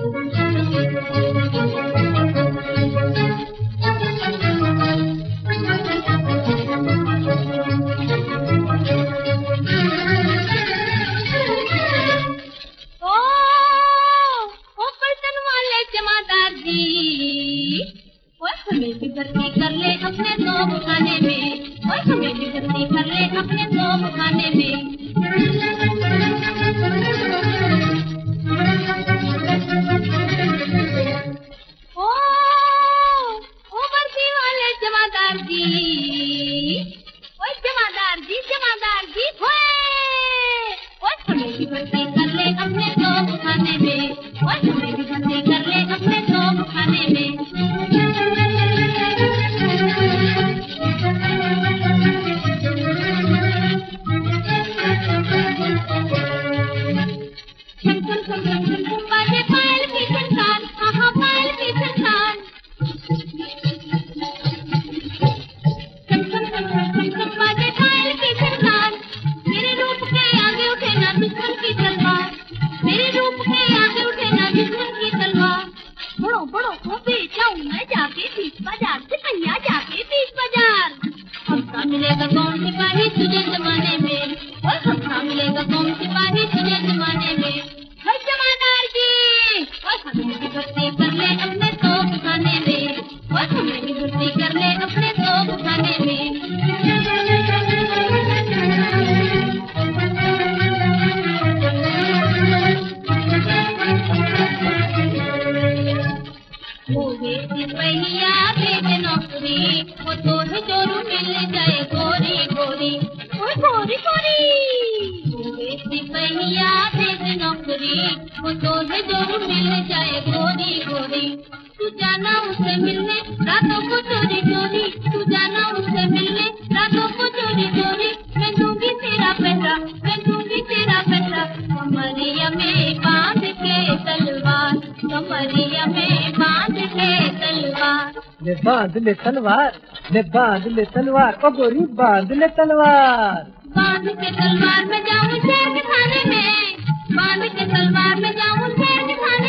हमें भी भर्ती कर ले अपने दो खाने में, और हमें भी भर्ती कर ले अपने दो खाने में। ओ भर्ती वाले जमादार जी, ओ जमादार जी, जमादार जी, और हमें भी भर्ती कर ले अपने दो खाने में, और हमें भी भर्ती कर ले अपने दो खाने में। बाजे पायल की संतान, हाँ पायल की संतान, बाजे पायल की संतान। मेरे रूप के आगे उठे ना दुश्मन की तलवार, मेरे रूप के आगे उठे ना दुश्मन की तलवार। बड़ो बड़ो को बेचाऊं मैं जाके बीच बाजार से कहिया जाके बीच बाजार। हमका मिलेगा कौन सिपाही तुझे जमाने में, और हमका मिलेगा कौन सिपाही तुझे जमाने में। हर जमादार जी, और हमें भी भर्ती कर ले अपने दो खाने में, और हमें भी भर्ती कर ले अपने दो खाने में। मोहे सिपहिया भेज नौकरी, वो तो है जोरू मिल जाए गोरी गोरी, ओ गोरी गोरी। मोहे सिपहिया भेज नौकरी, वो तो है जोरू मिल जाए गोरी गोरी। तू जाना उससे मिलने रातों को चोरी चोरी, तू जाना उससे मिलने रातों को चोरी चोरी। मैं दूंगी तेरा पैसा, मैं दूंगी तेरा पैसा, कमरिया में बांध के तलवार, कमरिया में बांध के तलवार। ले बांध ले तलवार, ले बांध ले तलवार, ओ गोरी बांध ले तलवार। बांध के तलवार में जाऊं शेर के खाने में, बांध के तलवार में जाऊं शेर के खाने